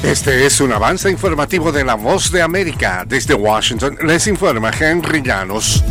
Este es un avance informativo de La Voz de América. Desde Washington les informa Henry Llanos.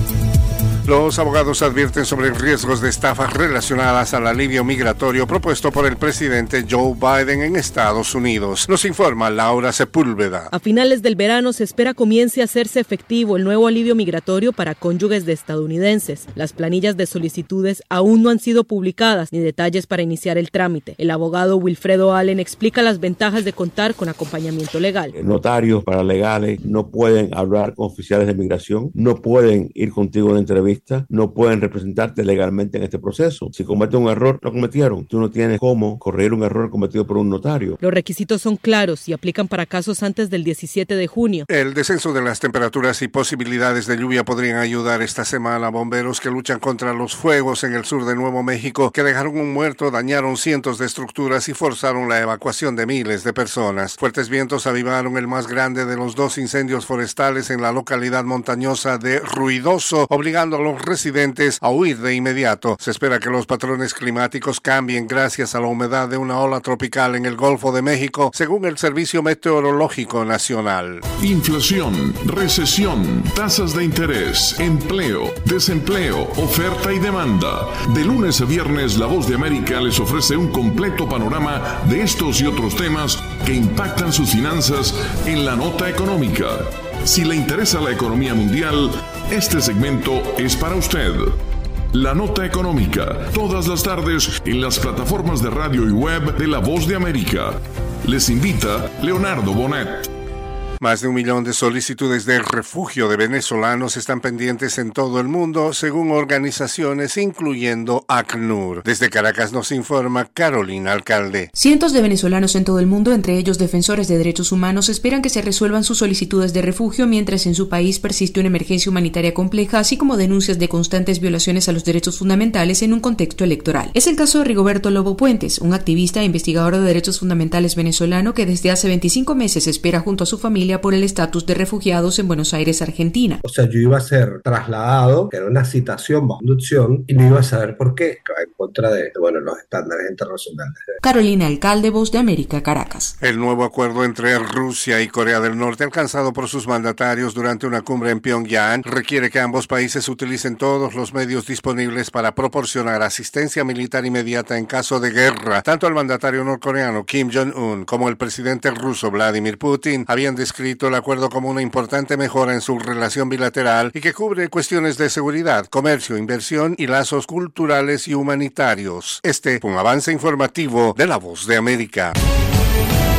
Los abogados advierten sobre riesgos de estafas relacionadas al alivio migratorio propuesto por el presidente Joe Biden en Estados Unidos. Nos informa Laura Sepúlveda. A finales del verano se espera comience a hacerse efectivo el nuevo alivio migratorio para cónyuges de estadounidenses. Las planillas de solicitudes aún no han sido publicadas ni detalles para iniciar el trámite. El abogado Wilfredo Allen explica las ventajas de contar con acompañamiento legal. Notarios paralegales no pueden hablar con oficiales de migración, no pueden ir contigo a una entrevista, no pueden representarte legalmente en este proceso. Si cometen un error, lo cometieron. Tú no tienes cómo corregir un error cometido por un notario. Los requisitos son claros y aplican para casos antes del 17 de junio. El descenso de las temperaturas y posibilidades de lluvia podrían ayudar esta semana a bomberos que luchan contra los fuegos en el sur de Nuevo México, que dejaron un muerto, dañaron cientos de estructuras y forzaron la evacuación de miles de personas. Fuertes vientos avivaron el más grande de los 2 incendios forestales en la localidad montañosa de Ruidoso, obligando a los residentes a huir de inmediato. Se espera que los patrones climáticos cambien gracias a la humedad de una ola tropical en el Golfo de México, según el Servicio Meteorológico Nacional. Inflación, recesión, tasas de interés, empleo, desempleo, oferta y demanda. De lunes a viernes, La Voz de América les ofrece un completo panorama de estos y otros temas que impactan sus finanzas en la nota económica. Si le interesa la economía mundial, este segmento es para usted. La Nota Económica, todas las tardes en las plataformas de radio y web de La Voz de América. Les invita Leonardo Bonet. Más de 1 millón de solicitudes de refugio de venezolanos están pendientes en todo el mundo, según organizaciones incluyendo ACNUR. Desde Caracas nos informa Carolina Alcalde. Cientos de venezolanos en todo el mundo, entre ellos defensores de derechos humanos, esperan que se resuelvan sus solicitudes de refugio mientras en su país persiste una emergencia humanitaria compleja, así como denuncias de constantes violaciones a los derechos fundamentales en un contexto electoral. Es el caso de Rigoberto Lobo Puentes, un activista e investigador de derechos fundamentales venezolano que desde hace 25 meses espera junto a su familia por el estatus de refugiados en Buenos Aires, Argentina. O sea, yo iba a ser trasladado, que era una citación bajo inducción, y no iba a saber por qué, en contra de los estándares internacionales. Carolina Alcalde, Voz de América, Caracas. El nuevo acuerdo entre Rusia y Corea del Norte, alcanzado por sus mandatarios durante una cumbre en Pyongyang, requiere que ambos países utilicen todos los medios disponibles para proporcionar asistencia militar inmediata en caso de guerra. Tanto el mandatario norcoreano Kim Jong-un como el presidente ruso Vladimir Putin habían descrito el acuerdo como una importante mejora en su relación bilateral y que cubre cuestiones de seguridad, comercio, inversión y lazos culturales y humanitarios. Este fue un avance informativo de La Voz de América.